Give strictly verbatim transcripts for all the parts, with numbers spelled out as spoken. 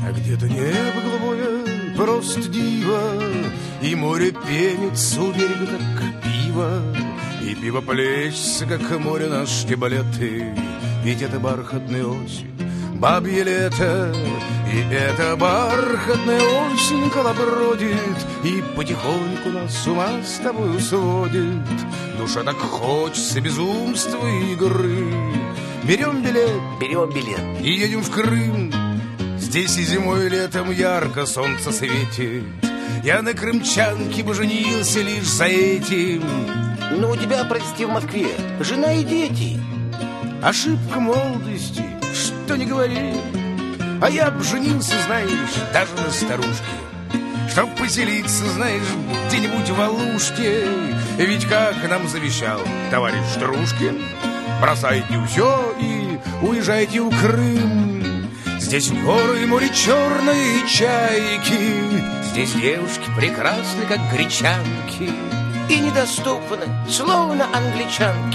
А где-то небо голубое, просто диво, и море пенится у берега, как пиво, и пиво плещется, как море на штиблеты. Ведь это бархатная осень, бабье лето, и это бархатная осень колобродит, и потихоньку нас с ума с тобою сводит. Душа так хочется безумства и игры. Берем билет, берем билет и едем в Крым. Здесь и зимой, и летом ярко солнце светит. Я на крымчанке бы женился лишь за этим. Но у тебя, прости, в Москве жена и дети. Ошибка молодости, что не говори. А я б женился, знаешь, даже на старушке, чтоб поселиться, знаешь, где-нибудь в Алушке. Ведь как нам завещал товарищ Стружкин, бросайте все и уезжайте в Крым. Здесь горы и море черные чайки, здесь девушки прекрасны, как гречанки, и недоступны, словно англичанки.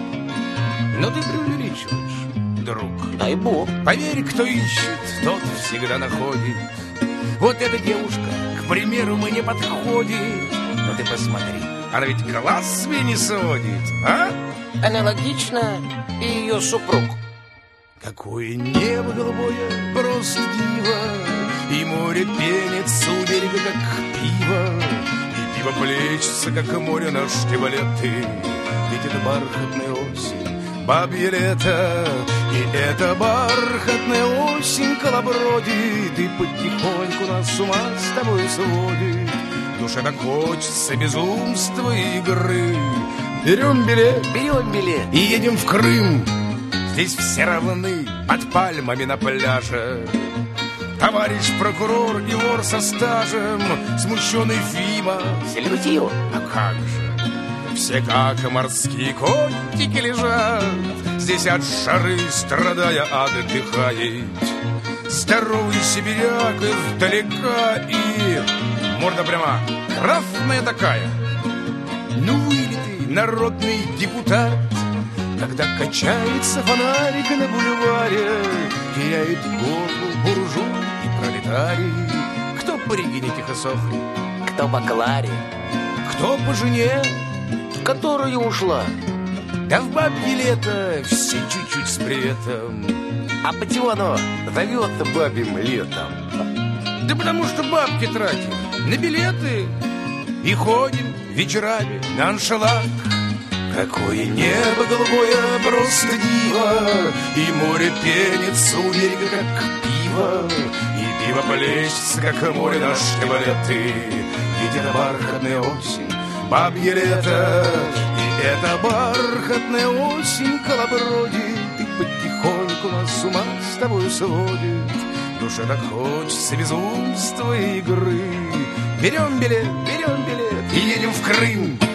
Но ты преувеличиваешь, друг. Дай бог. Поверь, кто ищет, тот всегда находит. Вот эта девушка, к примеру, мне подходит. Но ты посмотри, она ведь глаз мне не сводит, а? Аналогично и ее супруг. Какое небо голубое, просто диво, и море пенится у берега, как пиво, и пиво плещется, как море на штиблеты. Ведь это бархатная осень, бабье лето, и это бархатная осень колобродит, и потихоньку нас с ума с тобой сводит. Душе так хочется безумства и игры. Берем билет, берем билет и едем в Крым. Здесь все равны под пальмами на пляже. Товарищ прокурор и вор со стажем, смущенный Фима. Сельватио. А как же? Все как морские котики лежат. Здесь от жары страдая отдыхает здоровый сибиряк издалека, и морда прямо красная такая. Ну или ты, народный депутат, когда качается фонарик на бульваре, теряет голову буржуй и пролетарий. Кто по Регине тихо-сохли, кто по Кларе, кто по жене, которая ушла. Да в бабье лето все чуть-чуть с приветом. А почему оно зовется бабьим летом? Да потому что бабки тратим на билеты и ходим вечерами на аншалак. Какое небо голубое, просто диво, и море пенится у берега, как пиво, и пиво плещется, как море на штиблеты. Ведь это бархатная осень, бабье лето, и это бархатная осень колобродит, и потихоньку нас с ума с тобой сводит. Душе так хочется безумства и игры. Берем билет, берем билет и едем в Крым.